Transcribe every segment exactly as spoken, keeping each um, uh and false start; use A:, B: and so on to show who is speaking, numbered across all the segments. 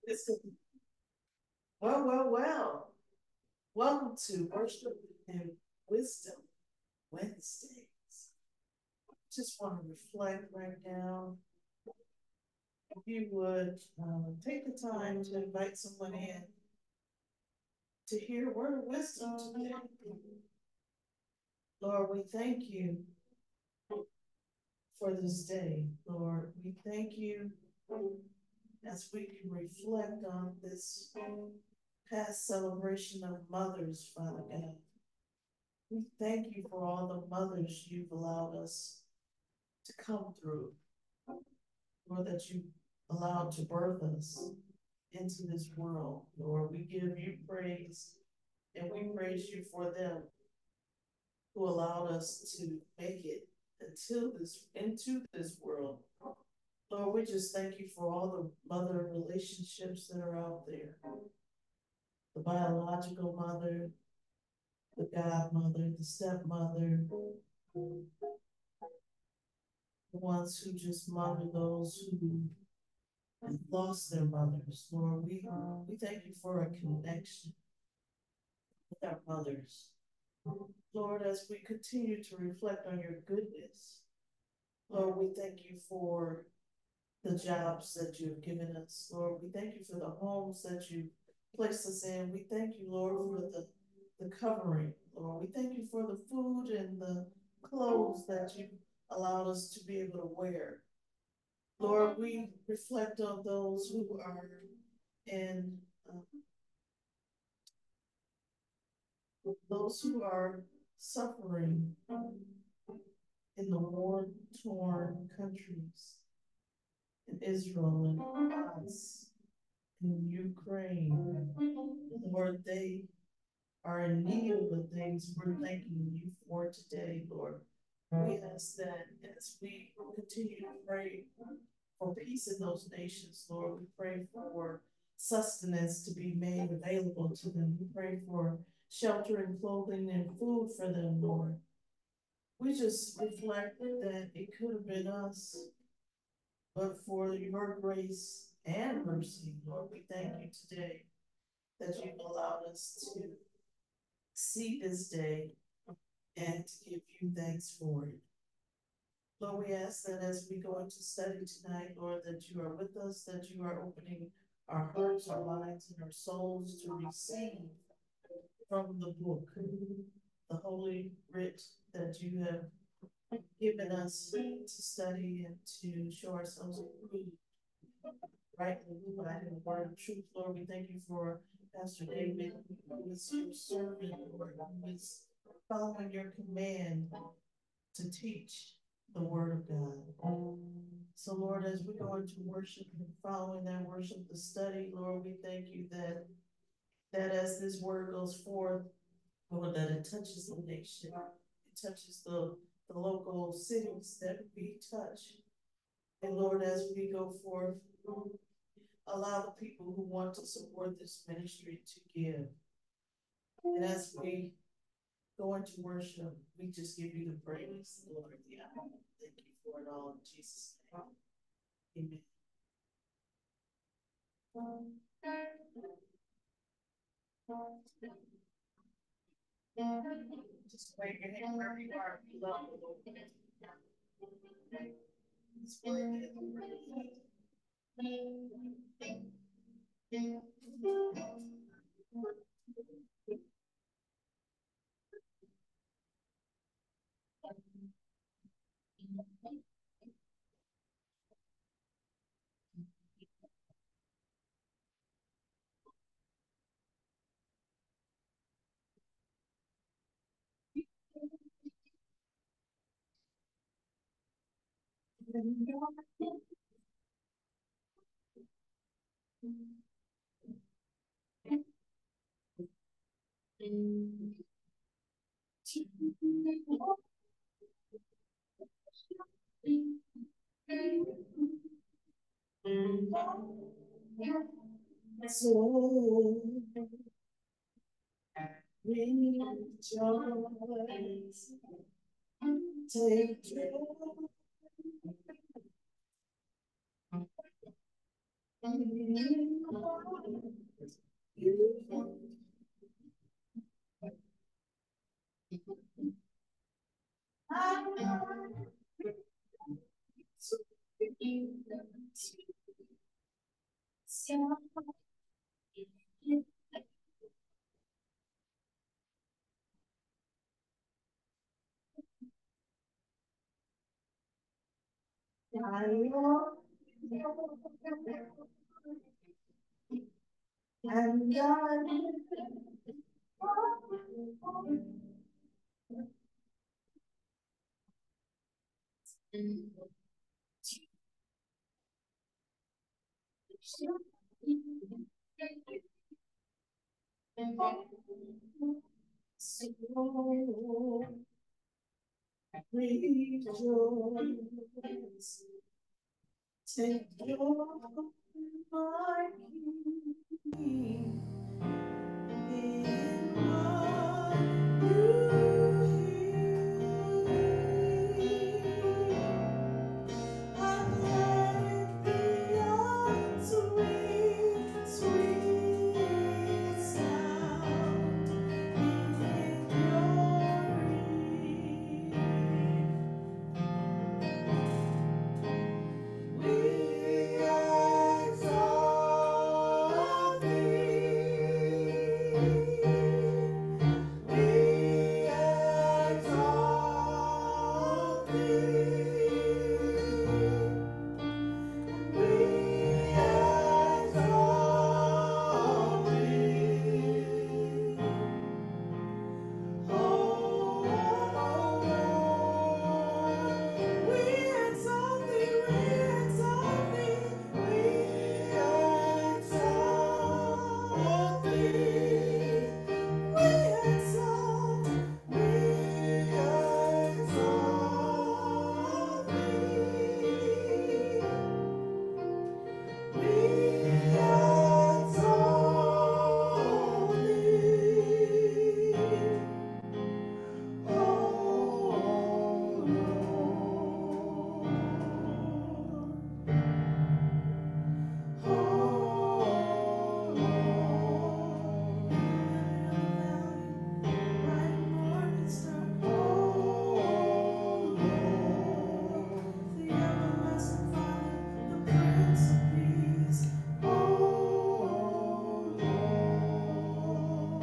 A: Well, well, well. Welcome to Worship and Wisdom Wednesdays. Just want to reflect right now. If you would um, take the time to invite someone in to hear a word of wisdom today. Lord, we thank you for this day. Lord, we thank you as we can reflect on this past celebration of mothers, Father God. We thank you for all the mothers you've allowed us to come through, Lord, that you allowed to birth us into this world. Lord, we give you praise and we praise you for them who allowed us to make it until this into this world. Lord, we just thank you for all the mother relationships that are out there. The biological mother, the godmother, the stepmother, the ones who just mother those who have lost their mothers. Lord, we, we thank you for a connection with our mothers. Lord, as we continue to reflect on your goodness, Lord, we thank you for the jobs that you have given us. Lord, we thank you for the homes that you placed us in. We thank you, Lord, for the, the covering. Lord, we thank you for the food and the clothes that you allowed us to be able to wear. Lord, we reflect on those who are in uh, those who are suffering in the war-torn countries, in Israel and Hamas, in Ukraine. Lord, they are in need of the things we're thanking you for today, Lord. We ask that as we continue to pray for peace in those nations, Lord, we pray for sustenance to be made available to them. We pray for shelter and clothing and food for them, Lord. We just reflect that it could have been us, but for your grace and mercy, Lord, we thank you today that you've allowed us to see this day and to give you thanks for it. Lord, we ask that as we go into study tonight, Lord, that you are with us, that you are opening our hearts, our minds, and our souls to receive from the book, the holy writ that you have given us to study and to show ourselves approved, rightly dividing the word of truth. Lord, we thank you for Pastor David, who is your servant, Lord, who is following your command to teach the word of God. So, Lord, as we go into worship and following that worship, the study, Lord, we thank you that that as this word goes forth, Lord, that it touches the nation, it touches the, the local cities that we touch. And Lord, as we go forth, allow the people who want to support this ministry to give. And as we go into worship, we just give you the praise, the Lord, the honor. Thank you for it all in Jesus' name. Amen. Just wave your hand wherever you are. We love the Lord. Just wave it. So rejoice, take joy And God, so rejoice. Take your my King in what you hear. And let it be a sweet, sweet sound in your ear. We exalt thee. We exalt thee. We exalt thee. Oh, we exalt thee, we exalt thee, we exalt thee. We exalt, we exalt thee. We exalt thee. Oh Lord, oh Lord, bright morning star, oh Lord, the everlasting Father, the Prince of Peace, oh Lord.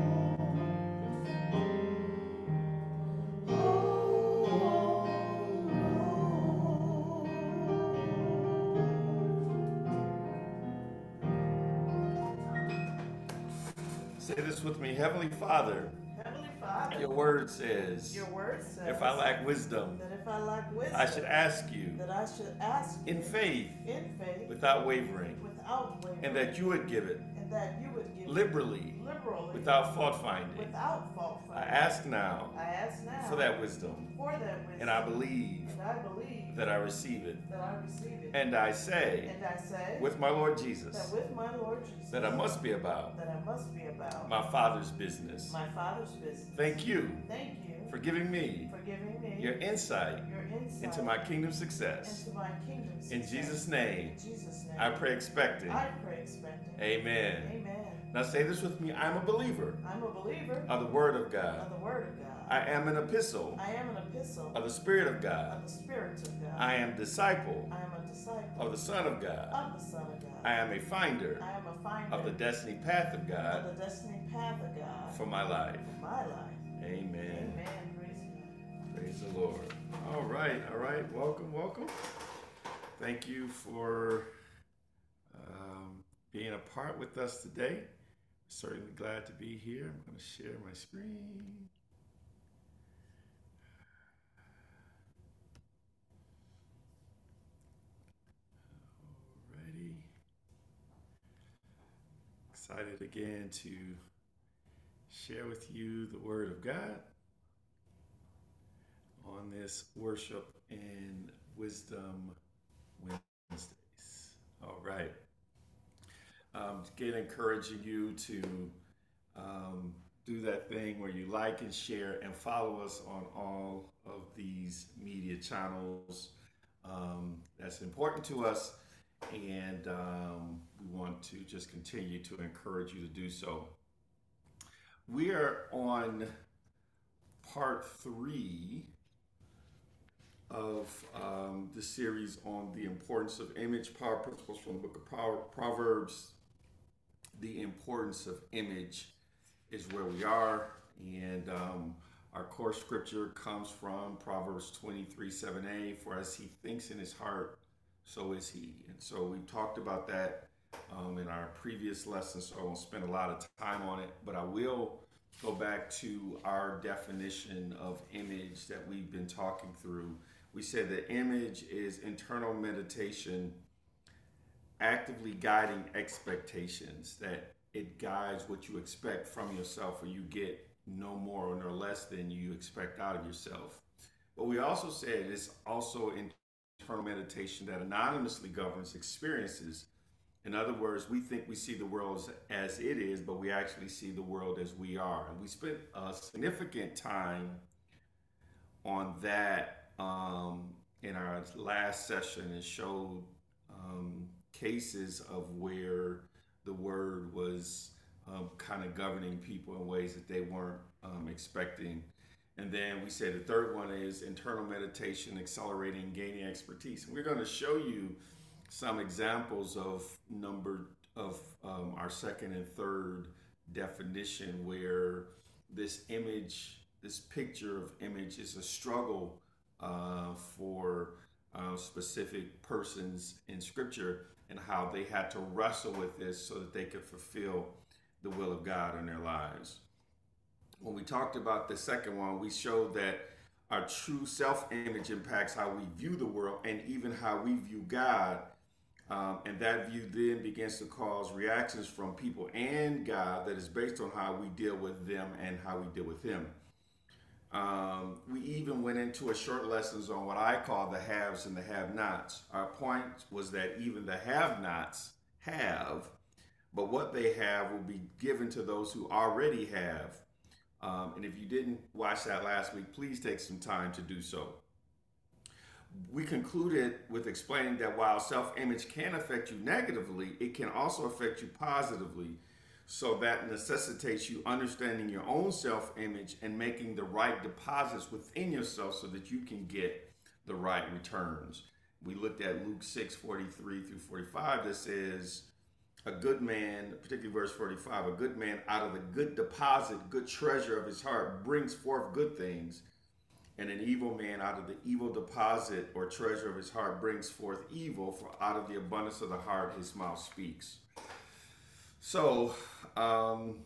B: Say this with me. Heavenly Father,
A: Heavenly Father,
B: your word says,
A: your word says
B: if I lack wisdom,
A: that if I lack wisdom,
B: I should ask you
A: that I should ask
B: in
A: you
B: faith,
A: in faith,
B: without wavering,
A: without wavering,
B: and that you would give it
A: and that you would give
B: liberally,
A: liberally,
B: without fault finding.
A: without fault
B: I
A: finding.
B: ask now
A: I ask now
B: for that wisdom,
A: for that wisdom,
B: and I believe
A: and I believe
B: that I receive it.
A: that I receive it.
B: And I say,
A: And I say
B: with my Lord
A: that
B: Jesus,
A: with my Lord Jesus,
B: that I must be about
A: that I must be about
B: my Father's business.
A: my Father's business.
B: Thank you
A: Thank you
B: for giving me
A: for giving me
B: your insight
A: your insight
B: into my kingdom success.
A: into my kingdom
B: In
A: success.
B: Jesus' name,
A: In Jesus' name,
B: I pray expecting.
A: I pray expecting.
B: Amen.
A: Amen.
B: Now say this with me. I'm a believer
A: I'm a believer
B: of the Word of
A: of
B: God.
A: the Word of God.
B: I am an epistle
A: I am an epistle
B: of the Spirit of God.
A: of the Spirit of God.
B: I am disciple
A: I am a disciple
B: of the Son of God.
A: of the Son of God.
B: I am a finder
A: I am a finder
B: of the destiny path of
A: of
B: God
A: the destiny path of God
B: for my life.
A: for my life.
B: Amen.
A: Amen. Praise God.
B: Praise the Lord. All right, all right. Welcome, welcome. Thank you for um, being a part with us today. Certainly glad to be here. I'm going to share my screen. Alrighty. Excited again to share with you the Word of God on this Worship and Wisdom Wednesdays. All right. Um, again, encouraging you to um, do that thing where you like and share and follow us on all of these media channels. Um, that's important to us, and um, we want to just continue to encourage you to do so. We are on part three of um, the series on the importance of image, power principles from the book of Power, Proverbs. The importance of image is where we are, and um, our core scripture comes from Proverbs twenty-three, seven a. For as he thinks in his heart, so is he. And so we've talked about that um, in our previous lessons, so I won't spend a lot of time on it, but I will go back to our definition of image that we've been talking through. We said that image is internal meditation actively guiding expectations, that it guides what you expect from yourself, or you get no more or no less than you expect out of yourself. But we also said it's also internal meditation that anonymously governs experiences. In other words, we think we see the world as it is, but we actually see the world as we are. And we spent a significant time on that um, in our last session and showed um, cases of where the word was um, kind of governing people in ways that they weren't um, expecting. And then we said the third one is internal meditation, accelerating, gaining expertise. And we're going to show you some examples of number of um, our second and third definition where this image, this picture of image is a struggle uh, for uh, specific persons in scripture, and how they had to wrestle with this so that they could fulfill the will of God in their lives. When we talked about the second one, we showed that our true self-image impacts how we view the world and even how we view God. Um, and that view then begins to cause reactions from people and God that is based on how we deal with them and how we deal with Him. Um, we even went into a short lessons on what I call the haves and the have-nots. Our point was that even the have-nots have, but what they have will be given to those who already have. Um, and if you didn't watch that last week, please take some time to do so. We concluded with explaining that while self-image can affect you negatively, it can also affect you positively. So that necessitates you understanding your own self-image and making the right deposits within yourself so that you can get the right returns. We looked at Luke six, forty-three through forty-five that says, a good man, particularly verse forty-five, a good man out of the good deposit, good treasure of his heart brings forth good things. And an evil man out of the evil deposit or treasure of his heart brings forth evil, for out of the abundance of the heart his mouth speaks. So um,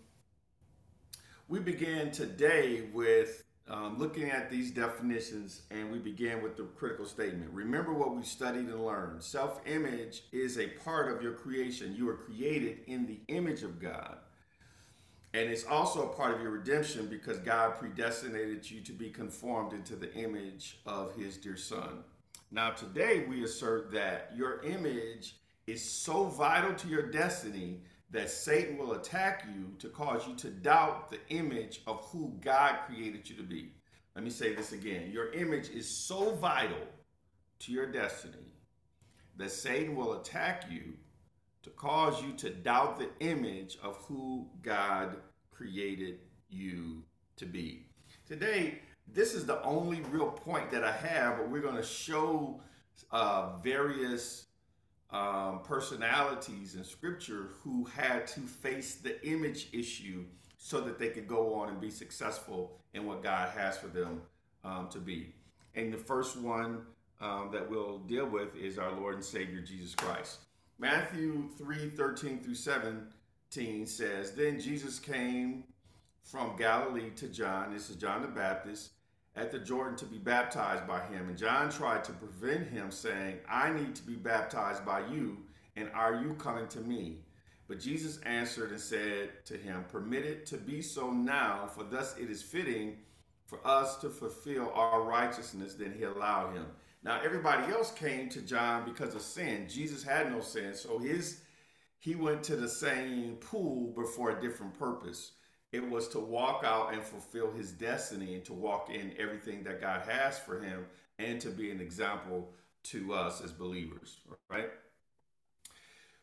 B: we began today with um, looking at these definitions, and we began with the critical statement. Remember what we studied and learned. Self-image is a part of your creation. You are created in the image of God. And it's also a part of your redemption because God predestinated you to be conformed into the image of His dear Son. Now today we assert that your image is so vital to your destiny that Satan will attack you to cause you to doubt the image of who God created you to be. Let me say this again. Your image is so vital to your destiny that Satan will attack you to cause you to doubt the image of who God created you to be. Today, this is the only real point that I have, but we're going to show uh, various Um, personalities in scripture who had to face the image issue so that they could go on and be successful in what God has for them um, to be. And the first one um, that we'll deal with is our Lord and Savior, Jesus Christ. Matthew three, thirteen through seventeen says, then Jesus came from Galilee to John, this is John the Baptist, at the Jordan to be baptized by him. And John tried to prevent him, saying, I need to be baptized by you, and are you coming to me? But Jesus answered and said to him, permit it to be so now, for thus it is fitting for us to fulfill our righteousness. Then he allowed him. Now everybody else came to John because of sin. Jesus had no sin, so his he went to the same pool but for a different purpose. It was to walk out and fulfill his destiny and to walk in everything that God has for him and to be an example to us as believers, right?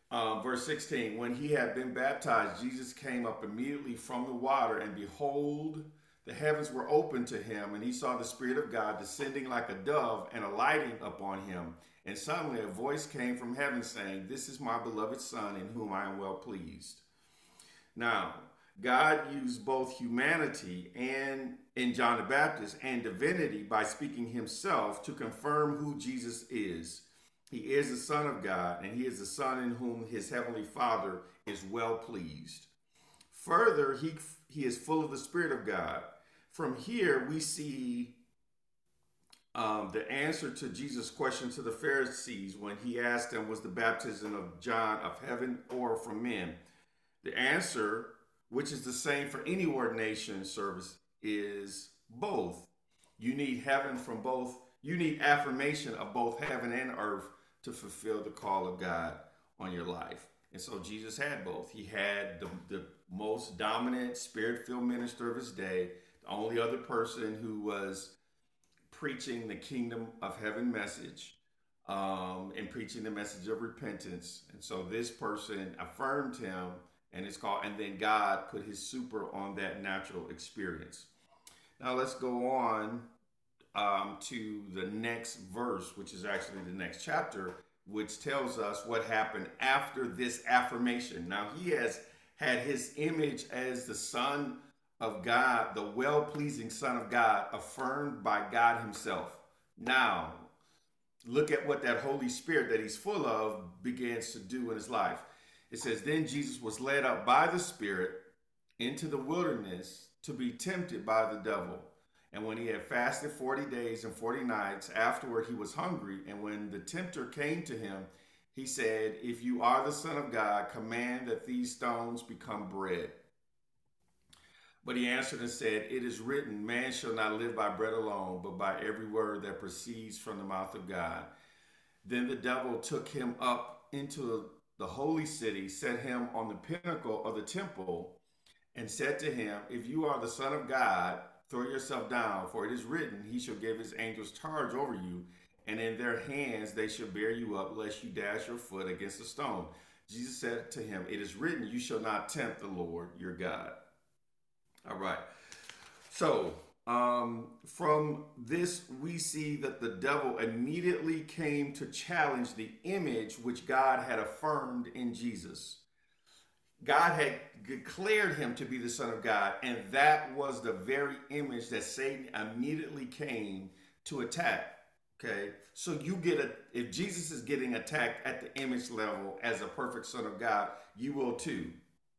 B: Um, verse sixteen, when he had been baptized, Jesus came up immediately from the water, and behold, the heavens were opened to him, and he saw the Spirit of God descending like a dove and alighting upon him. And suddenly a voice came from heaven saying, "This is my beloved Son, in whom I am well pleased." Now, God used both humanity and in John the Baptist and divinity by speaking himself to confirm who Jesus is. He is the Son of God, and he is the Son in whom his heavenly Father is well pleased. Further, he, he is full of the Spirit of God. From here, we see um, the answer to Jesus' question to the Pharisees when he asked them, was the baptism of John of heaven or from men? The answer, which is the same for any ordination service, is both. You need heaven from both. You need affirmation of both heaven and earth to fulfill the call of God on your life. And so Jesus had both. He had the, the most dominant spirit-filled minister of his day, the only other person who was preaching the kingdom of heaven message um, and preaching the message of repentance. And so this person affirmed him, and it's called, and then God put his super on that natural experience. Now let's go on um, to the next verse, which is actually the next chapter, which tells us what happened after this affirmation. Now he has had his image as the Son of God, the well-pleasing Son of God, affirmed by God himself. Now, look at what that Holy Spirit that he's full of begins to do in his life. It says, then Jesus was led up by the Spirit into the wilderness to be tempted by the devil. And when he had fasted forty days and forty nights, afterward he was hungry. And when the tempter came to him, he said, if you are the Son of God, command that these stones become bread. But he answered and said, it is written, man shall not live by bread alone, but by every word that proceeds from the mouth of God. Then the devil took him up into the holy city, set him on the pinnacle of the temple, and said to him, if you are the Son of God, throw yourself down, for it is written, he shall give his angels charge over you, and in their hands they shall bear you up, lest you dash your foot against a stone. Jesus said to him, it is written, you shall not tempt the Lord your God. All right. So um, from this, we see that the devil immediately came to challenge the image which God had affirmed in Jesus. God had declared him to be the Son of God, and that was the very image that Satan immediately came to attack. Okay, so you get a, if Jesus is getting attacked at the image level as a perfect Son of God, you will too.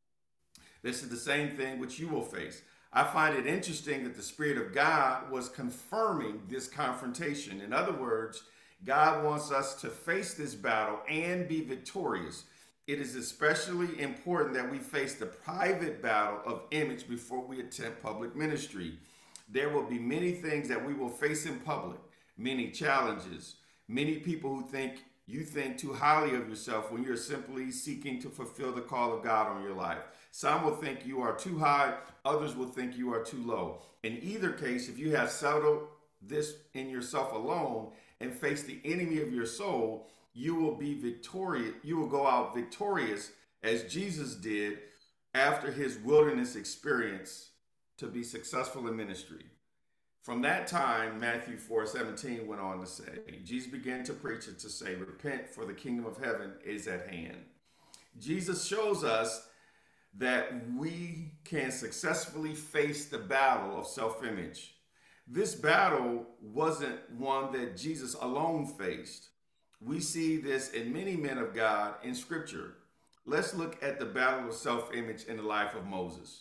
B: This is the same thing which you will face. I find it interesting that the Spirit of God was confirming this confrontation. In other words, God wants us to face this battle and be victorious. It is especially important that we face the private battle of image before we attempt public ministry. There will be many things that we will face in public, many challenges, many people who think you think too highly of yourself when you're simply seeking to fulfill the call of God on your life. Some will think you are too high, others will think you are too low. In either case, if you have settled this in yourself alone and face the enemy of your soul, you will be victorious. You will go out victorious as Jesus did after his wilderness experience to be successful in ministry. From that time, Matthew four seventeen went on to say, Jesus began to preach and to say, repent, for the kingdom of heaven is at hand. Jesus shows us that we can successfully face the battle of self-image. This battle wasn't one that Jesus alone faced. We see this in many men of God in Scripture. Let's look at the battle of self-image in the life of Moses.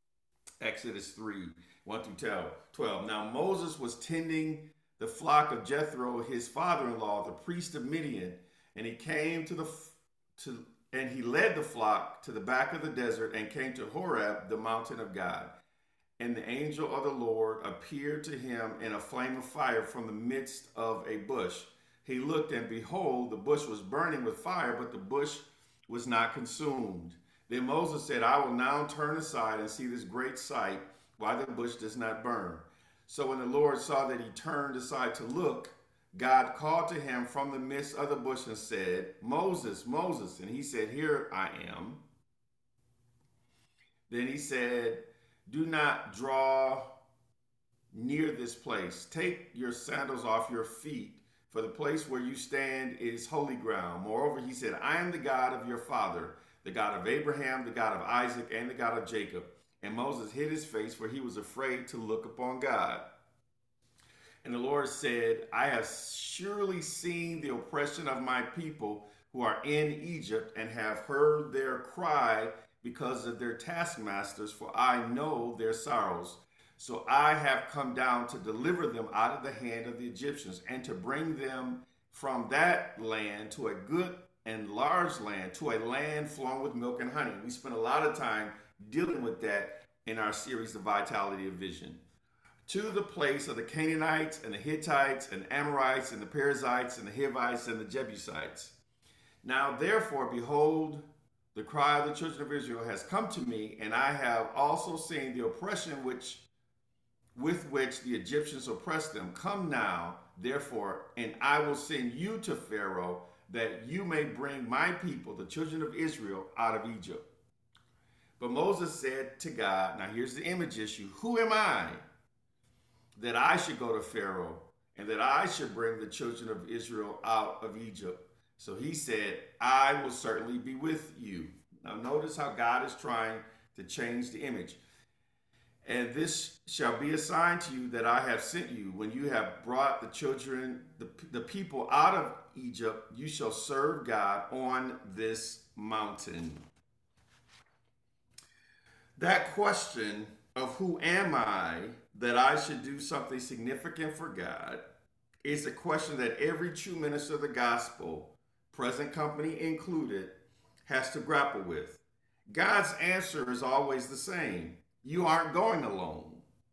B: Exodus three, one through twelve. Now Moses was tending the flock of Jethro, his father-in-law, the priest of Midian, and he came to the to and he led the flock to the back of the desert and came to Horeb, the mountain of God. And the angel of the Lord appeared to him in a flame of fire from the midst of a bush. He looked, and behold, the bush was burning with fire, but the bush was not consumed. Then Moses said, I will now turn aside and see this great sight, why the bush does not burn. So when the Lord saw that he turned aside to look, God called to him from the midst of the bush and said, Moses, Moses. And he said, Here I am. Then he said, Do not draw near this place. Take your sandals off your feet, for the place where you stand is holy ground. Moreover, he said, I am the God of your father, the God of Abraham, the God of Isaac, and the God of Jacob. And Moses hid his face, for he was afraid to look upon God. And the Lord said, I have surely seen the oppression of my people who are in Egypt, and have heard their cry because of their taskmasters, for I know their sorrows. So I have come down to deliver them out of the hand of the Egyptians, and to bring them from that land to a good and large land, to a land flowing with milk and honey. We spent a lot of time dealing with that in our series, The Vitality of Vision. To the place of the Canaanites and the Hittites and Amorites and the Perizzites and the Hivites and the Jebusites. Now therefore, behold, the cry of the children of Israel has come to me, and I have also seen the oppression which with which the Egyptians oppressed them. Come now, therefore, and I will send you to Pharaoh, that you may bring my people, the children of Israel, out of Egypt. But Moses said to God, now here's the image issue, who am I that I should go to Pharaoh, and that I should bring the children of Israel out of Egypt? So he said, I will certainly be with you. Now notice how God is trying to change the image. And this shall be a sign to you that I have sent you. When you have brought the children, the, the people out of Egypt, you shall serve God on this mountain. That question of who am I that I should do something significant for God is a question that every true minister of the gospel, present company included, has to grapple with. God's answer is always the same. You aren't going alone.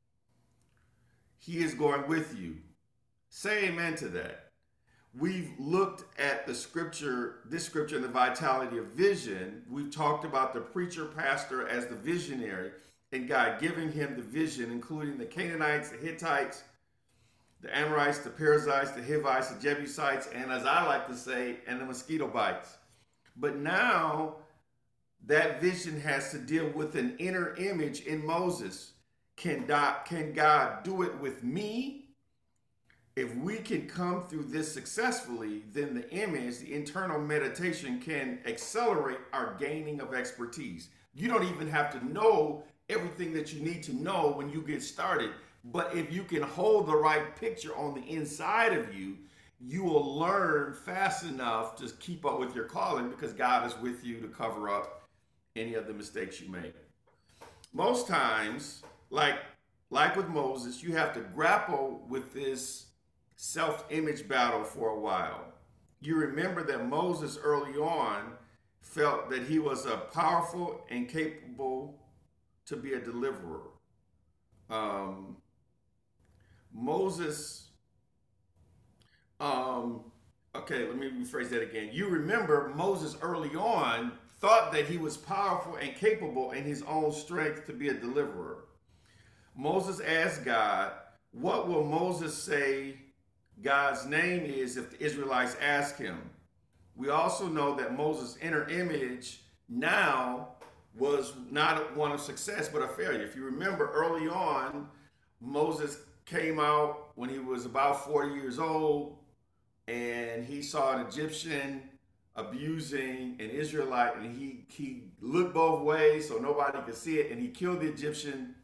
B: He is going with you. Say amen to that. We've looked at the scripture, this scripture in the Vitality of Vision. We've talked about the preacher pastor as the visionary, and God giving him the vision, including the Canaanites, the Hittites, the Amorites, the Perizzites, the Hivites, the Jebusites, and as I like to say, and the mosquito bites. But now that vision has to deal with an inner image in Moses. Can God, can God do it with me? If we can come through this successfully, then the image, the internal meditation, can accelerate our gaining of expertise. You don't even have to know everything that you need to know when you get started. But if you can hold the right picture on the inside of you, you will learn fast enough to keep up with your calling, because God is with you to cover up any of the mistakes you make. Most times, like, like with Moses, you have to grapple with this self-image battle for a while. You remember that Moses early on felt that he was a powerful and capable to be a deliverer. Um, Moses, um, okay, let me rephrase that again. You remember Moses early on thought that he was powerful and capable in his own strength to be a deliverer. Moses asked God, what will Moses say God's name is if the Israelites ask him? We also know that Moses' inner image now was not one of success, but a failure. If you remember early on, Moses came out when he was about forty years old, and he saw an Egyptian abusing an Israelite, and he, he looked both ways so nobody could see it, and he killed the Egyptian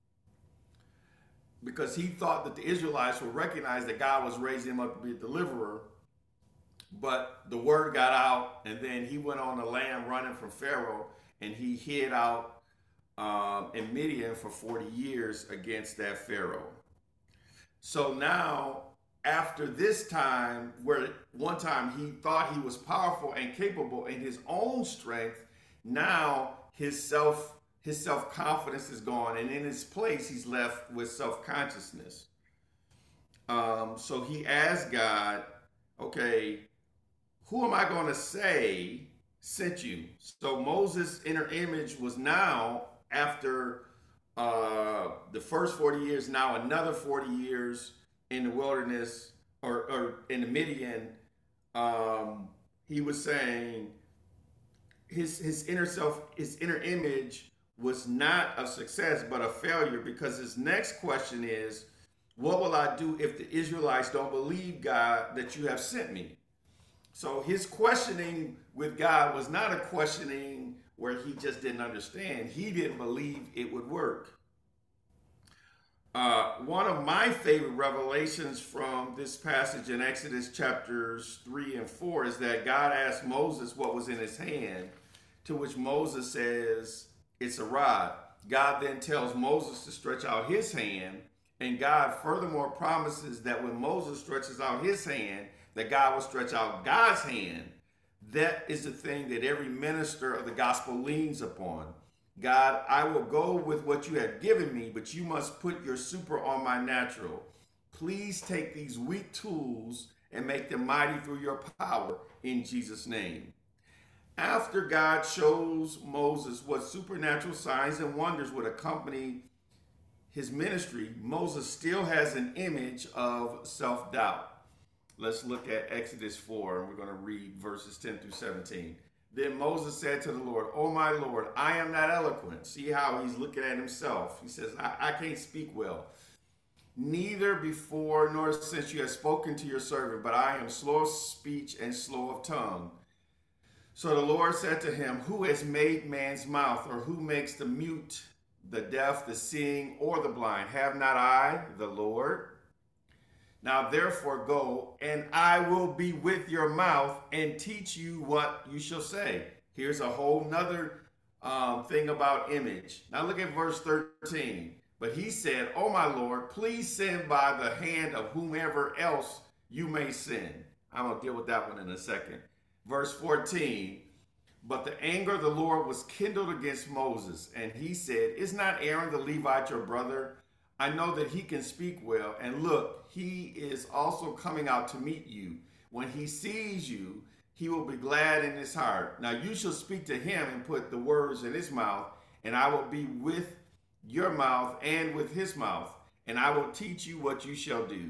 B: because he thought that the Israelites would recognize that God was raising him up to be a deliverer. But the word got out, and then he went on the lam running from Pharaoh, and he hid out um, in Midian for forty years against that Pharaoh. So now, after this time, where one time he thought he was powerful and capable in his own strength, now his self his self-confidence is gone, and in his place he's left with self-consciousness. Um, so he asked God, okay, who am I going to say sent you? So Moses' inner image was now, after uh, the first forty years, now another forty years in the wilderness, or, or in the Midian, um, he was saying his his inner self, his inner image was not a success but a failure, because his next question is, what will I do if the Israelites don't believe, God, that you have sent me? So his questioning with God was not a questioning where he just didn't understand. He didn't believe it would work. Uh, one of my favorite revelations from this passage in Exodus chapters three and four is that God asked Moses what was in his hand, to which Moses says, it's a rod. God then tells Moses to stretch out his hand, and God furthermore promises that when Moses stretches out his hand, that God will stretch out God's hand. That is the thing that every minister of the gospel leans upon. God, I will go with what you have given me, but you must put your super on my natural. Please take these weak tools and make them mighty through your power, in Jesus' name. After God shows Moses what supernatural signs and wonders would accompany his ministry, Moses still has an image of self-doubt. Let's look at Exodus four, and we're going to read verses ten through seventeen. Then Moses said to the Lord, oh my Lord, I am not eloquent. See how he's looking at himself. He says, I, I can't speak well. Neither before nor since you have spoken to your servant, but I am slow of speech and slow of tongue. So the Lord said to him, who has made man's mouth, or who makes the mute, the deaf, the seeing, or the blind? Have not I, the Lord? Now therefore go, and I will be with your mouth and teach you what you shall say. Here's a whole nother um, thing about image. Now look at verse thirteen. But he said, oh my Lord, please send by the hand of whomever else you may send. I'm going to deal with that one in a second. Verse fourteen. But the anger of the Lord was kindled against Moses, and he said, is not Aaron the Levite your brother? I know that he can speak well, and look, he is also coming out to meet you. When he sees you, he will be glad in his heart. Now you shall speak to him and put the words in his mouth, and I will be with your mouth and with his mouth, and I will teach you what you shall do.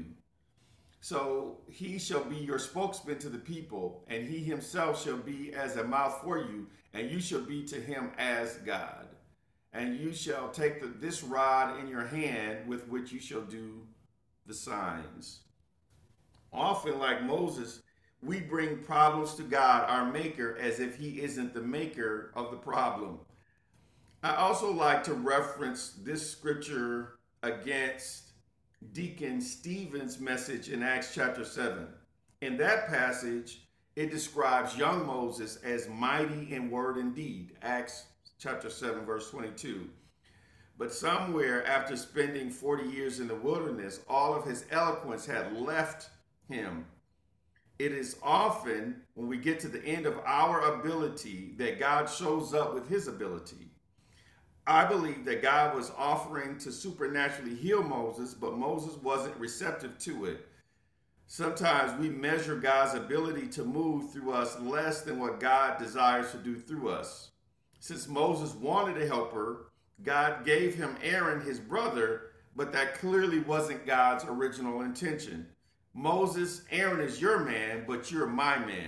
B: So he shall be your spokesman to the people, and he himself shall be as a mouth for you, and you shall be to him as God. And you shall take the, this rod in your hand with which you shall do the signs. Often, like Moses, we bring problems to God, our maker, as if he isn't the maker of the problem. I also like to reference this scripture against Deacon Stephen's message in Acts chapter seven. In that passage, it describes young Moses as mighty in word and deed. Acts chapter seven, verse twenty-two. But somewhere after spending forty years in the wilderness, all of his eloquence had left him. It is often when we get to the end of our ability that God shows up with his ability. I believe that God was offering to supernaturally heal Moses, but Moses wasn't receptive to it. Sometimes we measure God's ability to move through us less than what God desires to do through us. Since Moses wanted a helper, God gave him Aaron, his brother, but that clearly wasn't God's original intention. Moses, Aaron is your man, but you're my man.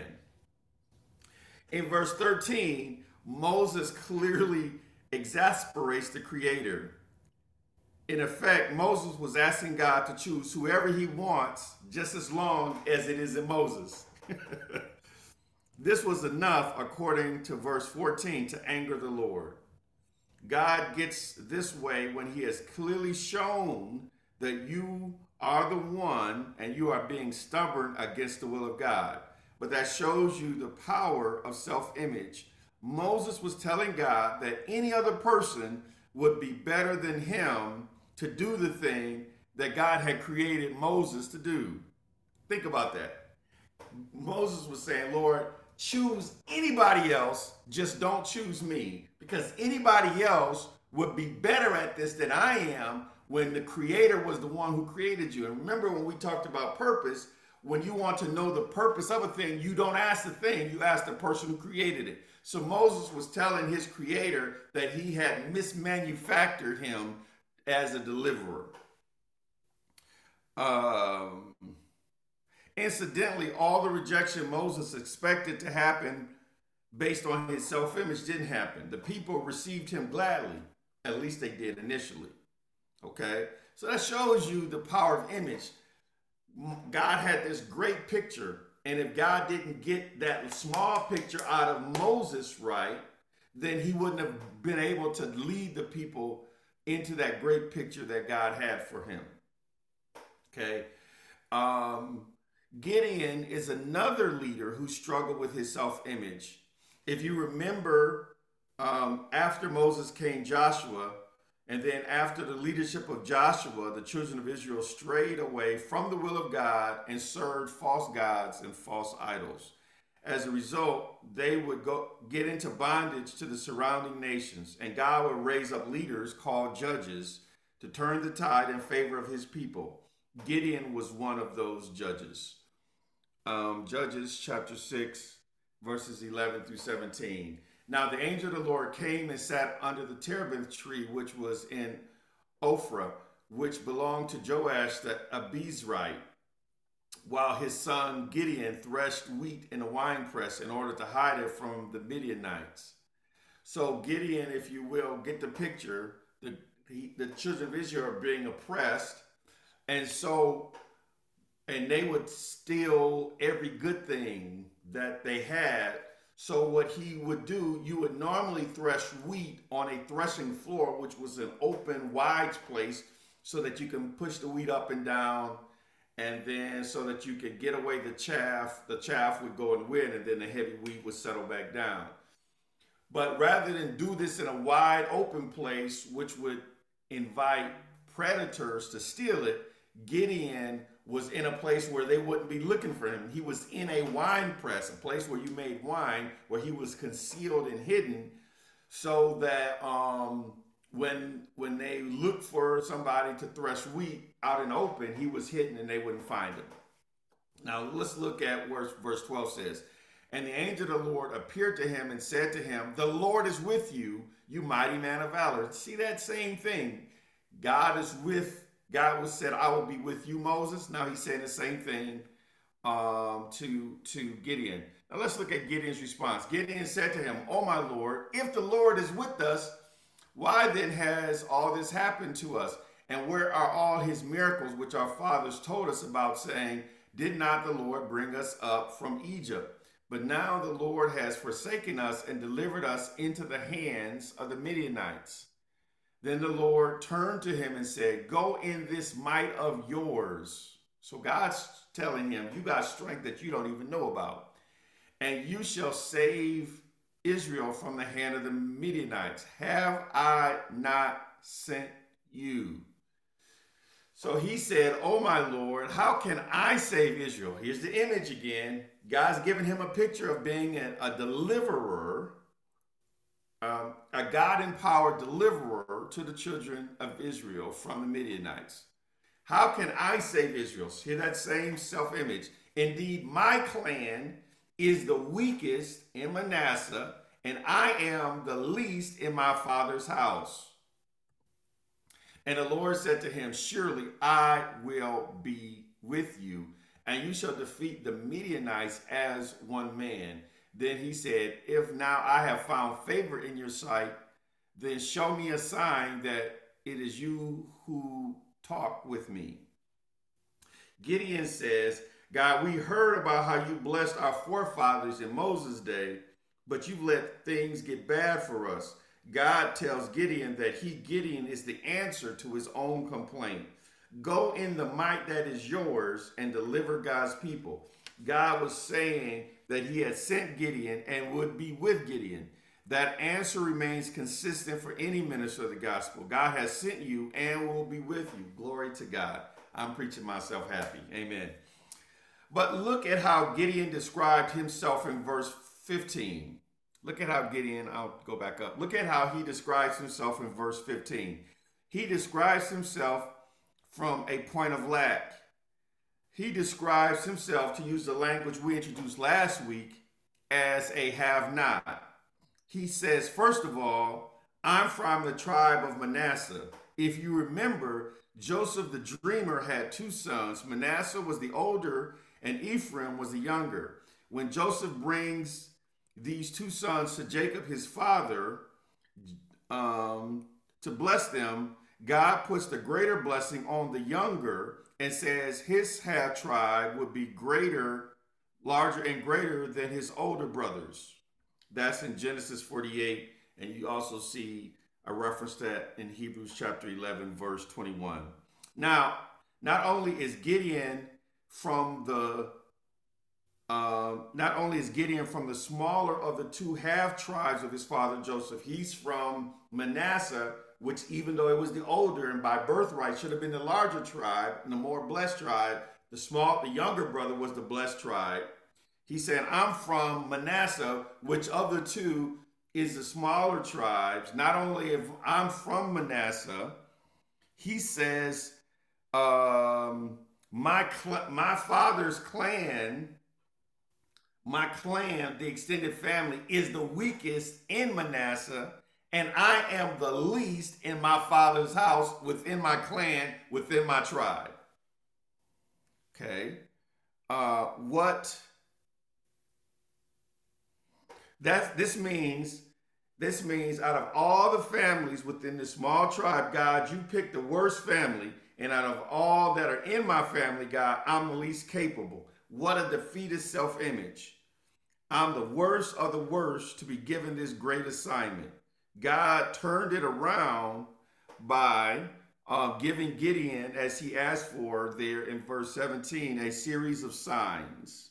B: In verse thirteen, Moses clearly exasperates the Creator. In effect, Moses was asking God to choose whoever he wants, just as long as it is in Moses. This was enough, according to verse fourteen, to anger the Lord. God gets this way when he has clearly shown that you are the one and you are being stubborn against the will of God. But that shows you the power of self-image. Moses was telling God that any other person would be better than him to do the thing that God had created Moses to do. Think about that. Moses was saying, Lord, choose anybody else, just don't choose me, because anybody else would be better at this than I am when the Creator was the one who created you. And remember when we talked about purpose, when you want to know the purpose of a thing, you don't ask the thing, you ask the person who created it. So Moses was telling his Creator that he had mismanufactured him as a deliverer. Um, Incidentally, all the rejection Moses expected to happen based on his self-image didn't happen. The people received him gladly. At least they did initially. Okay? So that shows you the power of image. God had this great picture, and if God didn't get that small picture out of Moses right, then he wouldn't have been able to lead the people into that great picture that God had for him. Okay? Um, Gideon is another leader who struggled with his self-image. If you remember, um, after Moses came Joshua, and then after the leadership of Joshua, the children of Israel strayed away from the will of God and served false gods and false idols. As a result, they would go get into bondage to the surrounding nations, and God would raise up leaders called judges to turn the tide in favor of his people. Gideon was one of those judges. Um, Judges chapter six, verses eleven through seventeen. Now the angel of the Lord came and sat under the terebinth tree, which was in Ophrah, which belonged to Joash the Abiezrite, while his son Gideon threshed wheat in a winepress in order to hide it from the Midianites. So Gideon, if you will, get the picture. The, he, the children of Israel are being oppressed, and so, and they would steal every good thing that they had. So what he would do, you would normally thresh wheat on a threshing floor, which was an open, wide place, so that you can push the wheat up and down, and then so that you could get away the chaff. The chaff would go in the wind, and then the heavy wheat would settle back down. But rather than do this in a wide open place, which would invite predators to steal it, Gideon was in a place where they wouldn't be looking for him. He was in a wine press, a place where you made wine, where he was concealed and hidden, so that um, when when they looked for somebody to thresh wheat out in the open, he was hidden and they wouldn't find him. Now let's look at what verse twelve says. And the angel of the Lord appeared to him and said to him, "The Lord is with you, you mighty man of valor." See that same thing. God is with God was said, "I will be with you, Moses." Now he's saying the same thing um, to, to Gideon. Now let's look at Gideon's response. Gideon said to him, "Oh my Lord, if the Lord is with us, why then has all this happened to us? And where are all his miracles which our fathers told us about, saying, did not the Lord bring us up from Egypt? But now the Lord has forsaken us and delivered us into the hands of the Midianites." Then the Lord turned to him and said, "Go in this might of yours." So God's telling him, you got strength that you don't even know about. "And you shall save Israel from the hand of the Midianites. Have I not sent you?" So he said, "Oh my Lord, how can I save Israel?" Here's the image again. God's giving him a picture of being a, a deliverer, um, a God-empowered deliverer to the children of Israel from the Midianites. How can I save Israel? Hear that same self-image. "Indeed, my clan is the weakest in Manasseh, and I am the least in my father's house." And the Lord said to him, "Surely I will be with you, and you shall defeat the Midianites as one man." Then he said, "If now I have found favor in your sight, then show me a sign that it is you who talk with me." Gideon says, "God, we heard about how you blessed our forefathers in Moses' day, but you've let things get bad for us." God tells Gideon that he, Gideon, is the answer to his own complaint. Go in the might that is yours and deliver God's people. God was saying that he had sent Gideon and would be with Gideon. That answer remains consistent for any minister of the gospel. God has sent you and will be with you. Glory to God. I'm preaching myself happy. Amen. But look at how Gideon described himself in verse fifteen. Look at how Gideon, I'll go back up. Look at how he describes himself in verse fifteen. He describes himself from a point of lack. He describes himself, to use the language we introduced last week, as a have-not. He says, first of all, "I'm from the tribe of Manasseh." If you remember, Joseph the dreamer had two sons. Manasseh was the older, and Ephraim was the younger. When Joseph brings these two sons to Jacob, his father, um, to bless them, God puts the greater blessing on the younger and says his half tribe would be greater, larger and greater than his older brothers. That's in Genesis forty-eight, and you also see a reference to that in Hebrews chapter eleven, verse twenty-one. Now, not only is Gideon from the uh, not only is Gideon from the smaller of the two half tribes of his father Joseph, he's from Manasseh, which even though it was the older and by birthright should have been the larger tribe and the more blessed tribe, the small, the younger brother was the blessed tribe. He said, I'm from Manasseh, which of the two is the smaller tribes. Not only if I'm from Manasseh, he says, um, my, cl- my father's clan, my clan, the extended family, is the weakest in Manasseh, and I am the least in my father's house, within my clan, within my tribe. Okay. Uh, what that this means, this means out of all the families within the small tribe, God, you picked the worst family, and out of all that are in my family, God, I'm the least capable. What a defeated self-image. I'm the worst of the worst to be given this great assignment. God turned it around by uh, giving Gideon, as he asked for there in verse seventeen, a series of signs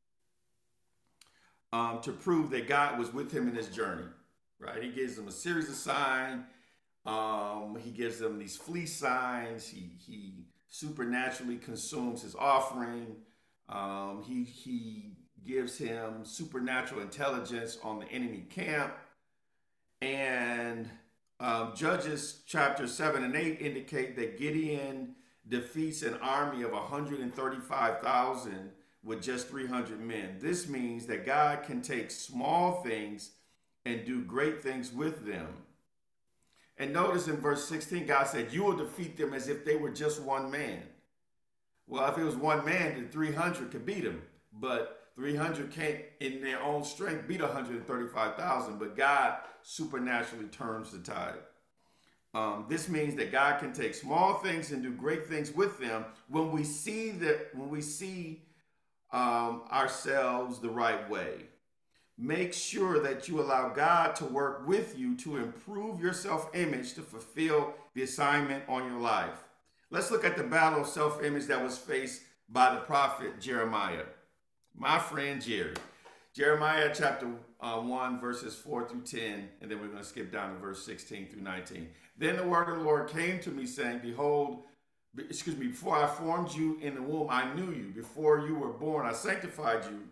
B: um, to prove that God was with him in his journey. Right? He gives them a series of signs. Um, he gives them these fleece signs. He he supernaturally consumes his offering. Um, he he gives him supernatural intelligence on the enemy camp. And um, Judges chapter seven and eight indicate that Gideon defeats an army of one hundred thirty-five thousand with just three hundred men. This means that God can take small things and do great things with them. And notice in verse sixteen, God said, you will defeat them as if they were just one man. Well, if it was one man, then three hundred could beat him. But three hundred can't, in their own strength, beat one hundred thirty-five thousand. But God supernaturally turns the tide. Um, this means that God can take small things and do great things with them when we see that when we see um, ourselves the right way. Make sure that you allow God to work with you to improve your self-image to fulfill the assignment on your life. Let's look at the battle of self-image that was faced by the prophet Jeremiah. My friend Jerry. Jeremiah chapter uh, one, verses four through ten, and then we're going to skip down to verse sixteen through nineteen. Then the word of the Lord came to me saying, behold, excuse me, before I formed you in the womb, I knew you. Before you were born, I sanctified you.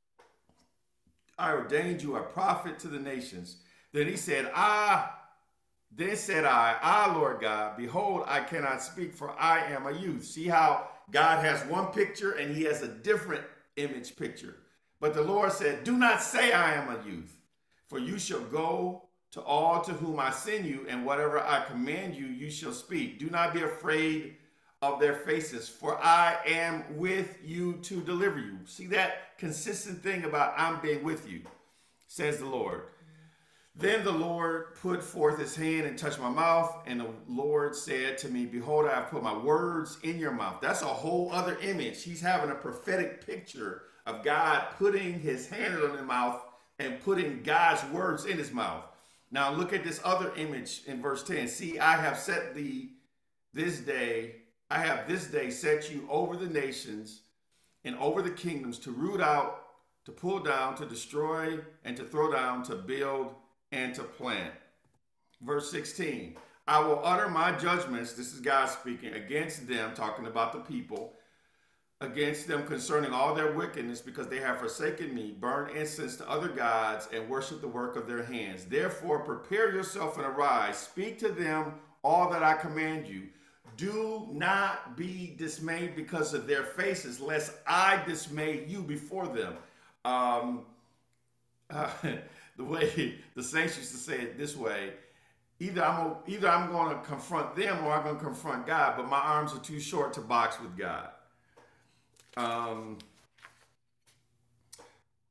B: I ordained you a prophet to the nations. Then he said, ah, then said I, ah, Lord God, behold, I cannot speak, for I am a youth. See how God has one picture and he has a different image picture. But the Lord said, do not say I am a youth, for you shall go to all to whom I send you, and whatever I command you, you shall speak. Do not be afraid of their faces, for I am with you to deliver you. See that consistent thing about I'm being with you, says the Lord. Then the Lord put forth his hand and touched my mouth, and the Lord said to me, behold, I have put my words in your mouth. That's a whole other image. He's having a prophetic picture of God putting his hand on his mouth and putting God's words in his mouth. Now look at this other image in verse ten. See, I have set thee this day, I have this day set you over the nations and over the kingdoms to root out, to pull down, to destroy, and to throw down, to build, and to plant. Verse sixteen, I will utter my judgments, this is God speaking, against them, talking about the people, against them concerning all their wickedness, because they have forsaken me, burned incense to other gods, and worship the work of their hands. Therefore, prepare yourself and arise, speak to them all that I command you. Do not be dismayed because of their faces, lest I dismay you before them. Um, uh, the way the saints used to say it this way, either I'm either I'm going to confront them or I'm going to confront God, but my arms are too short to box with God. Um,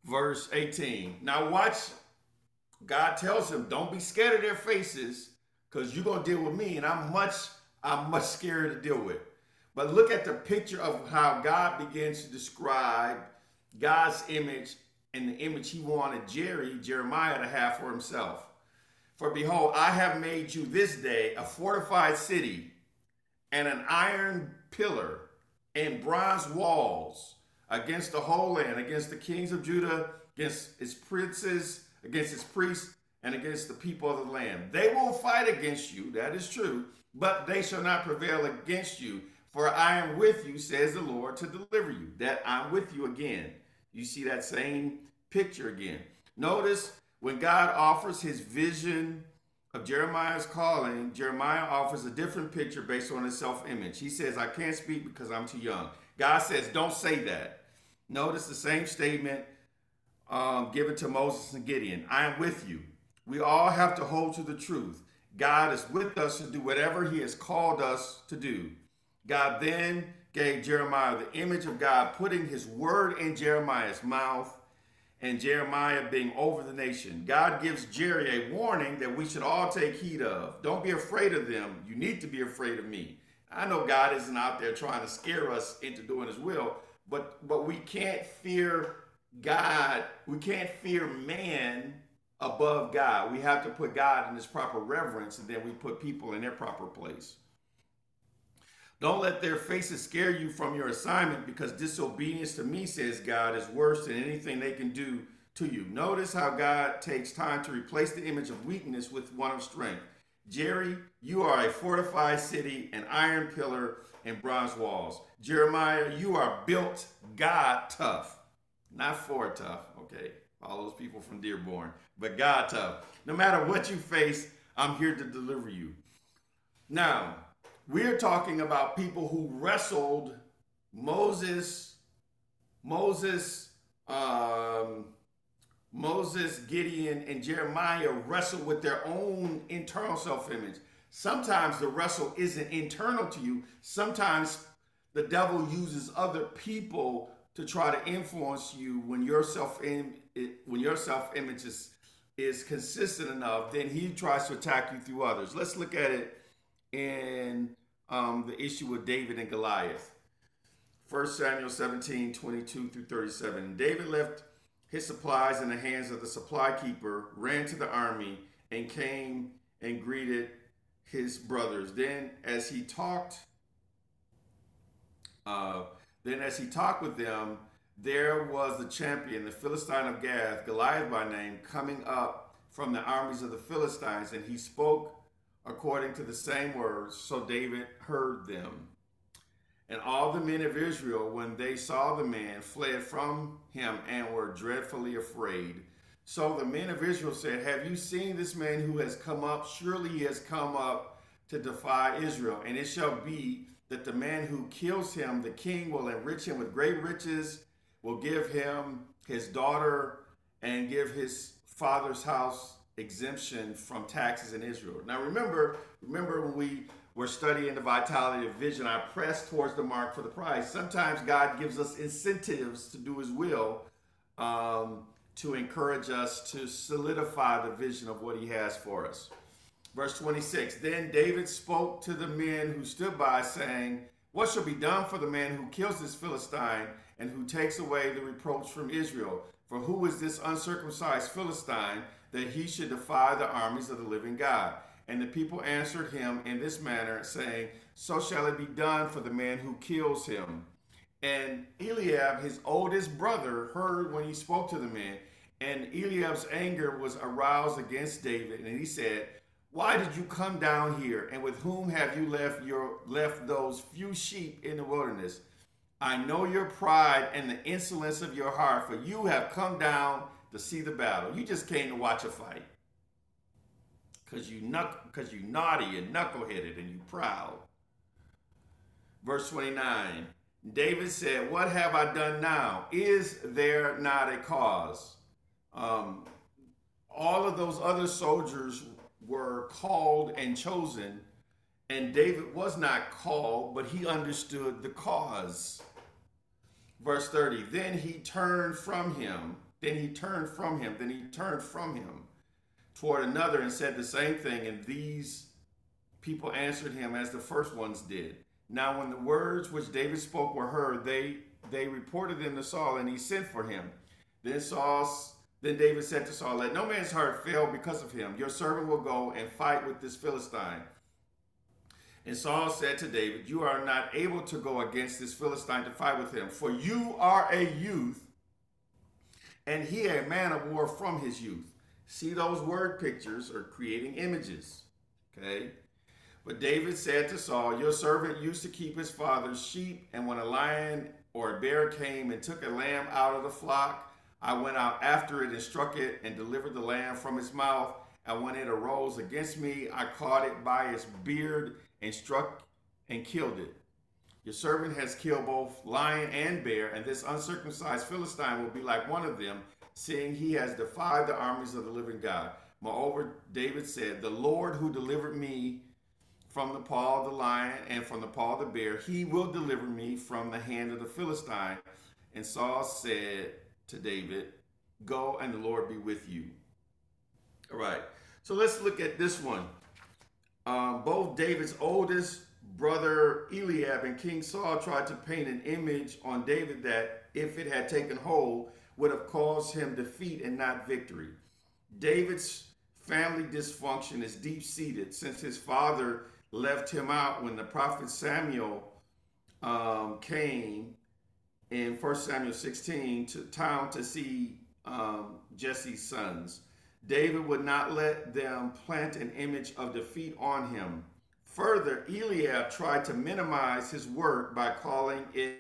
B: verse eighteen. Now watch, God tells him, don't be scared of their faces, because you're gonna deal with me, and I'm much, I'm much scarier to deal with. But look at the picture of how God begins to describe God's image and the image he wanted Jerry, Jeremiah, to have for himself. For behold, I have made you this day a fortified city, and an iron pillar, and bronze walls against the whole land, against the kings of Judah, against its princes, against its priests, and against the people of the land. They will fight against you, that is true, but they shall not prevail against you. For I am with you, says the Lord, to deliver you. That I'm with you again. You see that same picture again. Notice when God offers his vision of Jeremiah's calling, Jeremiah offers a different picture based on his self-image. He says, I can't speak because I'm too young. God says, don't say that. Notice the same statement um, given to Moses and Gideon. I am with you. We all have to hold to the truth. God is with us to do whatever he has called us to do. God then gave Jeremiah the image of God, putting his word in Jeremiah's mouth, and Jeremiah being over the nation. God gives Jerry a warning that we should all take heed of. Don't be afraid of them. You need to be afraid of me. I know God isn't out there trying to scare us into doing his will, but, but we can't fear God. We can't fear man above God. We have to put God in his proper reverence, and then we put people in their proper place. Don't let their faces scare you from your assignment, because disobedience to me, says God, is worse than anything they can do to you. Notice how God takes time to replace the image of weakness with one of strength. Jerry, you are a fortified city, an iron pillar, and bronze walls. Jeremiah, you are built God tough. Not Ford tough, okay? All those people from Dearborn, but God tough. No matter what you face, I'm here to deliver you. Now, we're talking about people who wrestled Moses, Moses, um, Moses, Gideon, and Jeremiah wrestled with their own internal self-image. Sometimes the wrestle isn't internal to you. Sometimes the devil uses other people to try to influence you. When your self when your self-image is, is consistent enough, then he tries to attack you through others. Let's look at it in um, the issue with David and Goliath. First Samuel seventeen, twenty-two through thirty-seven. David left his supplies in the hands of the supply keeper, ran to the army, and came and greeted his brothers. Then as he talked, uh, then as he talked with them, there was the champion, the Philistine of Gath, Goliath by name, coming up from the armies of the Philistines, and he spoke according to the same words, so David heard them. And all the men of Israel, when they saw the man, fled from him and were dreadfully afraid. So the men of Israel said, have you seen this man who has come up? Surely he has come up to defy Israel. And it shall be that the man who kills him, the king will enrich him with great riches, will give him his daughter, and give his father's house exemption from taxes in Israel. Now remember, remember when we were studying the vitality of vision, I pressed towards the mark for the prize. Sometimes God gives us incentives to do his will, um, to encourage us to solidify the vision of what he has for us. Verse twenty-six, then David spoke to the men who stood by, saying, what shall be done for the man who kills this Philistine and who takes away the reproach from Israel? For who is this uncircumcised Philistine that he should defy the armies of the living God? And the people answered him in this manner, saying, so shall it be done for the man who kills him. And Eliab, his oldest brother, heard when he spoke to the men, and Eliab's anger was aroused against David, and he said, why did you come down here, and with whom have you left your left those few sheep in the wilderness? I know your pride and the insolence of your heart, for you have come down to see the battle. You just came to watch a fight. Because you, because you naughty and knuckleheaded and you proud. Verse twenty-nine, David said, what have I done now? Is there not a cause? Um, all of those other soldiers were called and chosen, and David was not called, but he understood the cause. Verse thirty, then he turned from him, Then he turned from him. Then he turned from him toward another and said the same thing. And these people answered him as the first ones did. Now, when the words which David spoke were heard, they they reported them to Saul, and he sent for him. Then Saul, then David said to Saul, "Let no man's heart fail because of him. Your servant will go and fight with this Philistine." And Saul said to David, "You are not able to go against this Philistine to fight with him, for you are a youth, and he a man of war from his youth." See, those word pictures are creating images. Okay? But David said to Saul, "Your servant used to keep his father's sheep, and when a lion or a bear came and took a lamb out of the flock, I went out after it and struck it and delivered the lamb from its mouth. And when it arose against me, I caught it by its beard and struck and killed it. Your servant has killed both lion and bear, and this uncircumcised Philistine will be like one of them, seeing he has defied the armies of the living God." Moreover, David said, "The Lord who delivered me from the paw of the lion and from the paw of the bear, he will deliver me from the hand of the Philistine." And Saul said to David, "Go, and the Lord be with you." All right, so let's look at this one. Um, both David's oldest brother Eliab and King Saul tried to paint an image on David that, if it had taken hold, would have caused him defeat and not victory. David's family dysfunction is deep-seated since his father left him out when the prophet Samuel um, came in First Samuel sixteen to town to see um, Jesse's sons. David would not let them plant an image of defeat on him. Further, Eliab tried to minimize his work by calling it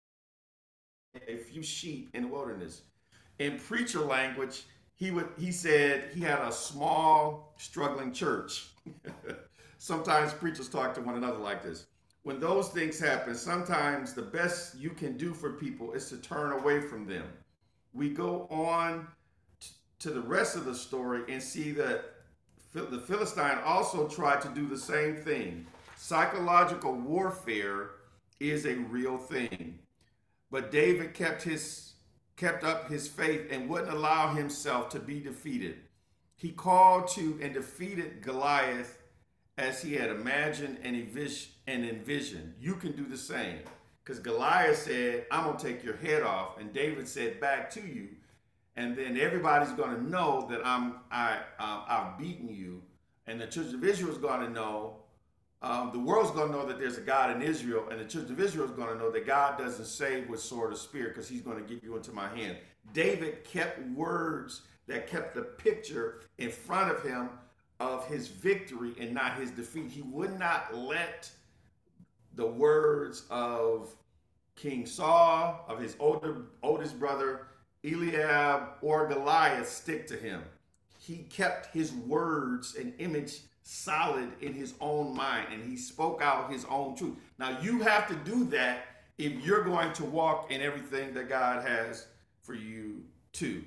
B: a few sheep in the wilderness. In preacher language, he would he said he had a small, struggling church. Sometimes preachers talk to one another like this. When those things happen, sometimes the best you can do for people is to turn away from them. We go on to the rest of the story and see that the Philistine also tried to do the same thing. Psychological warfare is a real thing. But David kept his kept up his faith and wouldn't allow himself to be defeated. He called to and defeated Goliath as he had imagined and envisioned. You can do the same. Because Goliath said, "I'm going to take your head off." And David said, "Back to you." And then everybody's going to know that I'm, I, uh, I've beaten you. And the children of Israel is going to know, um, the world's going to know that there's a God in Israel. And the children of Israel is going to know that God doesn't save with sword or spear, because he's going to give you into my hand. David kept words that kept the picture in front of him of his victory and not his defeat. He would not let the words of King Saul, of his older oldest brother Eliab, or Goliath stick to him. He kept his words and image solid in his own mind, and he spoke out his own truth. Now, you have to do that if you're going to walk in everything that God has for you too.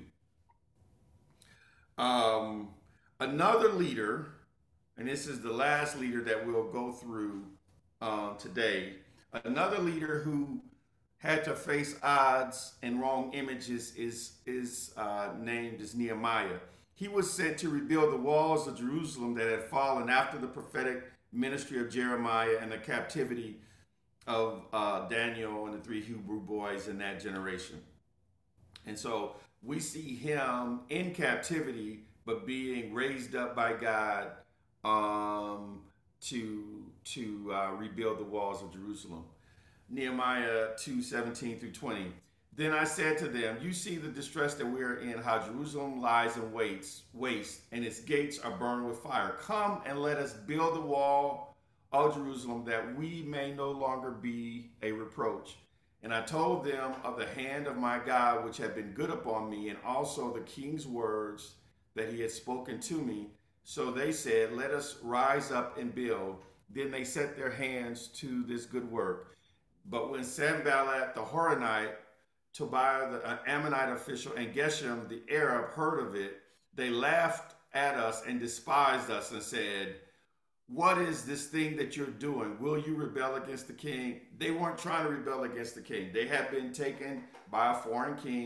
B: Um, another leader, and this is the last leader that we'll go through um, today, another leader who had to face odds and wrong images is, is uh, named as Nehemiah. He was sent to rebuild the walls of Jerusalem that had fallen after the prophetic ministry of Jeremiah and the captivity of uh, Daniel and the three Hebrew boys in that generation. And so we see him in captivity, but being raised up by God um, to, to uh, rebuild the walls of Jerusalem. Nehemiah two, seventeen through twenty. Then I said to them, "You see the distress that we are in, how Jerusalem lies in waste, waste, and its gates are burned with fire. Come and let us build the wall of Jerusalem, that we may no longer be a reproach." And I told them of the hand of my God, which had been good upon me, and also the king's words that he had spoken to me. So they said, "Let us rise up and build." Then they set their hands to this good work. But when Sanballat the Horonite, Tobiah the Ammonite official, and Geshem the Arab heard of it, they laughed at us and despised us and said, "What is this thing that you're doing? Will you rebel against the king?" They weren't trying to rebel against the king. They had been taken by a foreign king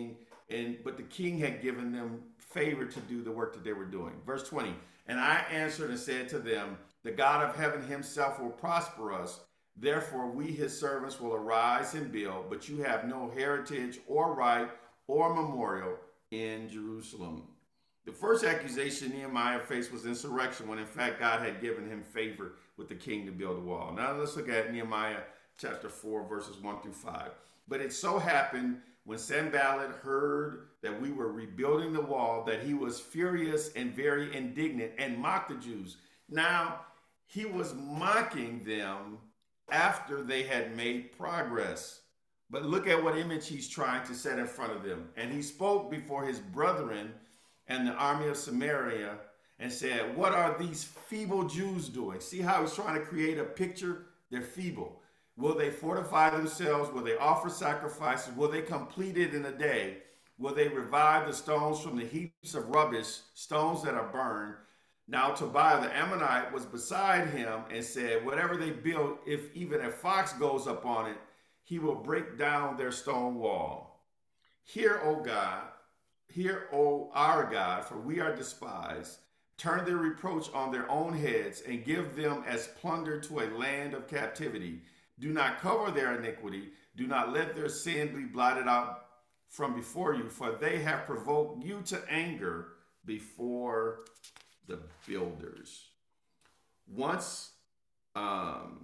B: and but the king had given them favor to do the work that they were doing. Verse twenty, and I answered and said to them, the God of heaven himself will prosper us. Therefore we his servants will arise and build, but you have no heritage or right or memorial in Jerusalem. The first accusation Nehemiah faced was insurrection, when in fact God had given him favor with the king to build a wall. Now let's look at Nehemiah chapter four, verses one through five. But it so happened when Sanballat heard that we were rebuilding the wall that he was furious and very indignant and mocked the Jews. Now he was mocking them after they had made progress. But look at what image he's trying to set in front of them. And he spoke before his brethren and the army of Samaria and said, what are these feeble Jews doing? See how he's trying to create a picture? They're feeble. Will they fortify themselves? Will they offer sacrifices? Will they complete it in a day? Will they revive the stones from the heaps of rubbish, stones that are burned? Now Tobiah the Ammonite was beside him and said, whatever they build, if even a fox goes up on it, he will break down their stone wall. Hear, O God, hear, O our God, for we are despised. Turn their reproach on their own heads and give them as plunder to a land of captivity. Do not cover their iniquity. Do not let their sin be blotted out from before you, for they have provoked you to anger before the builders. Once, um,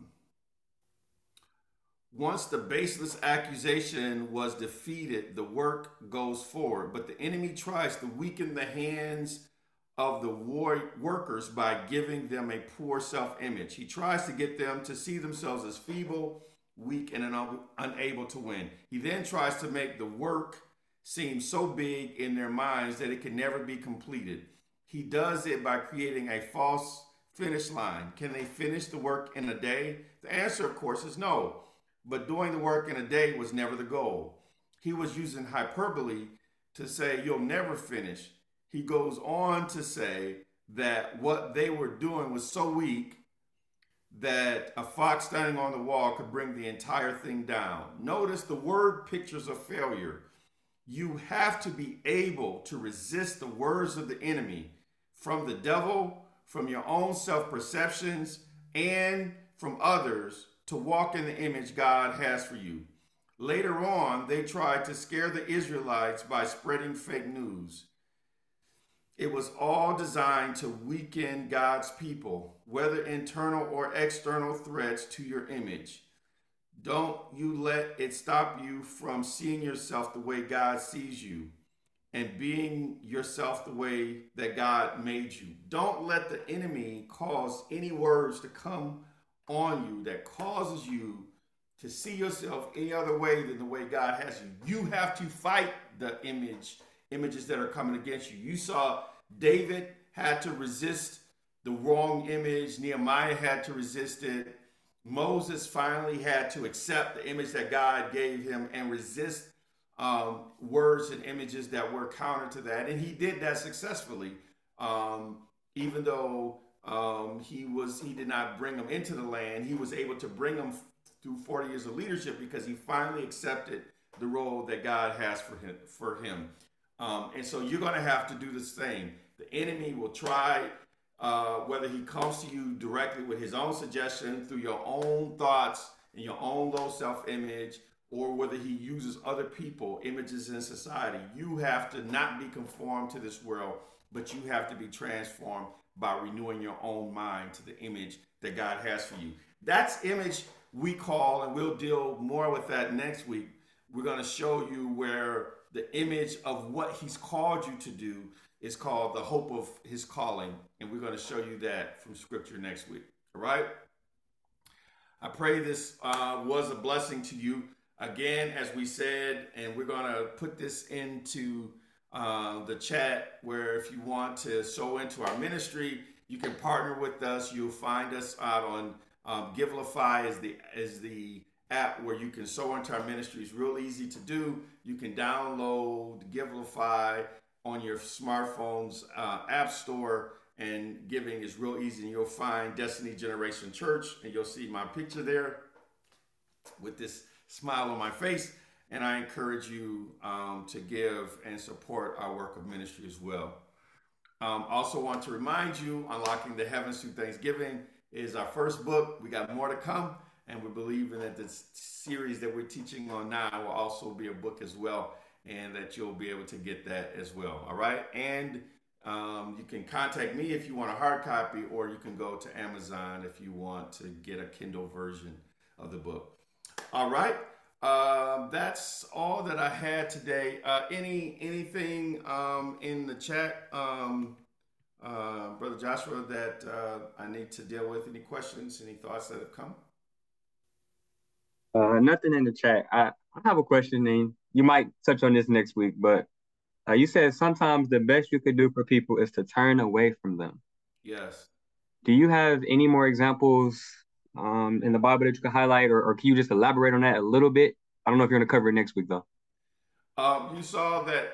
B: once the baseless accusation was defeated, the work goes forward. But the enemy tries to weaken the hands of the war workers by giving them a poor self-image. He tries to get them to see themselves as feeble, weak, and un unable to win. He then tries to make the work seem so big in their minds that it can never be completed. He does it by creating a false finish line. Can they finish the work in a day? The answer, of course, is no. But doing the work in a day was never the goal. He was using hyperbole to say, you'll never finish. He goes on to say that what they were doing was so weak that a fox standing on the wall could bring the entire thing down. Notice the word pictures of failure. You have to be able to resist the words of the enemy from the devil, from your own self-perceptions, and from others to walk in the image God has for you. Later on, they tried to scare the Israelites by spreading fake news. It was all designed to weaken God's people, whether internal or external threats to your image. Don't you let it stop you from seeing yourself the way God sees you and being yourself the way that God made you. Don't let the enemy cause any words to come on you that causes you to see yourself any other way than the way God has you. You have to fight the image, images that are coming against you. You saw David had to resist the wrong image. Nehemiah had to resist it. Moses finally had to accept the image that God gave him and resist um, words and images that were counter to that. And he did that successfully, um, even though um, he was he did not bring them into the land. He was able to bring them through forty years of leadership because he finally accepted the role that God has for him. For him. Um, and so you're going to have to do the same. The enemy will try, uh, whether he comes to you directly with his own suggestion through your own thoughts and your own low self-image, or whether he uses other people, images in society. You have to not be conformed to this world, but you have to be transformed by renewing your own mind to the image that God has for you. That's image we call, and we'll deal more with that next week. We're going to show you where the image of what he's called you to do is called the hope of his calling. And we're going to show you that from scripture next week. All right. I pray this uh, was a blessing to you. Again, as we said, and we're going to put this into uh, the chat where if you want to sow into our ministry, you can partner with us. You'll find us out on um, Givelify is the, is the app where you can sow into our ministry. It's real easy to do. You can download Givelify on your smartphone's uh, app store, and giving is real easy. And you'll find Destiny Generation Church, and you'll see my picture there with this smile on my face. And I encourage you um, to give and support our work of ministry as well. Um, also want to remind you, Unlocking the Heavens Through Thanksgiving is our first book. We got more to come, and we're believing that this series that we're teaching on now will also be a book as well, and that you'll be able to get that as well. All right, and um, you can contact me if you want a hard copy, or you can go to Amazon if you want to get a Kindle version of the book. All right. Um, that's all that I had today. Uh, any anything um, in the chat, um, uh, Brother Joshua, that uh, I need to deal with? Any questions? Any thoughts that have come?
C: Uh, nothing in the chat. I, I have a question, and you might touch on this next week, but uh, you said sometimes the best you could do for people is to turn away from them.
B: Yes.
C: Do you have any more examples um, in the Bible that you can highlight, or, or can you just elaborate on that a little bit? I don't know if you're going to cover it next week, though.
B: Um, you saw that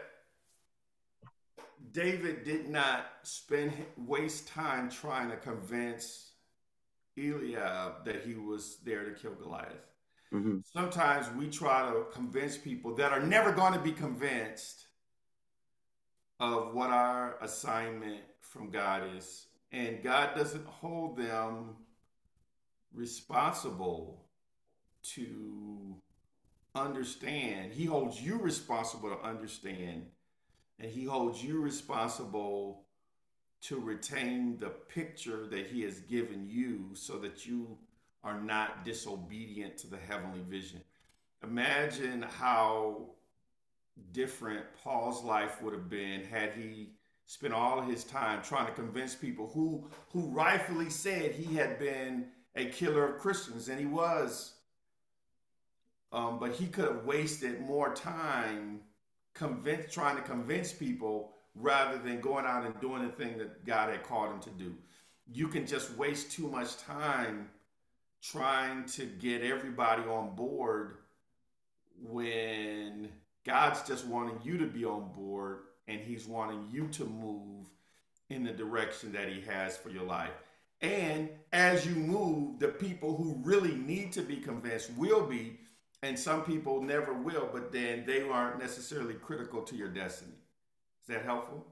B: David did not spend waste time trying to convince Eliab that he was there to kill Goliath.
C: Mm-hmm.
B: Sometimes we try to convince people that are never going to be convinced of what our assignment from God is. And God doesn't hold them responsible to understand. He holds you responsible to understand, and he holds you responsible to retain the picture that he has given you so that you are not disobedient to the heavenly vision. Imagine how different Paul's life would have been had he spent all of his time trying to convince people who who rightfully said he had been a killer of Christians, and he was. Um, but he could have wasted more time convince, trying to convince people rather than going out and doing the thing that God had called him to do. You can just waste too much time trying to get everybody on board when God's just wanting you to be on board, and he's wanting you to move in the direction that he has for your life. And as you move, the people who really need to be convinced will be, and some people never will, but then they aren't necessarily critical to your destiny. Is that helpful?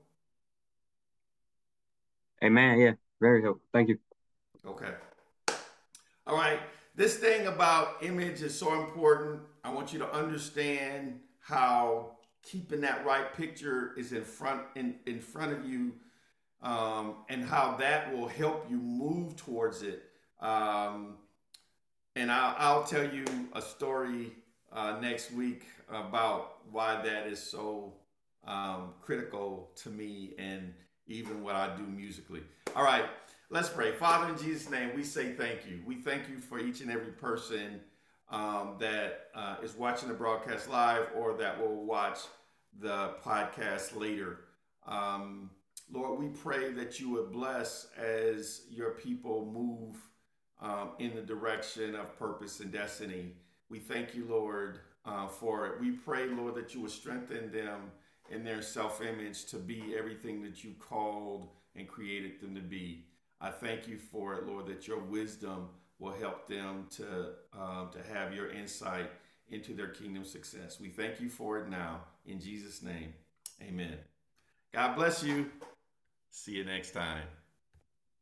C: Amen. Yeah, very helpful. Thank you.
B: Okay. All right. This thing about image is so important. I want you to understand how keeping that right picture is in front in, in front of you, um, and how that will help you move towards it. Um, and I'll, I'll tell you a story uh, next week about why that is so um, critical to me and even what I do musically. All right, let's pray. Father, in Jesus' name, we say thank you. We thank you for each and every person um, that uh, is watching the broadcast live or that will watch the podcast later. Um, Lord, we pray that you would bless as your people move um, in the direction of purpose and destiny. We thank you, Lord, uh, for it. We pray, Lord, that you would strengthen them in their self-image to be everything that you called and created them to be. I thank you for it, Lord, that your wisdom will help them to, um, to have your insight into their kingdom success. We thank you for it now. In Jesus' name, amen. God bless you. See you next time.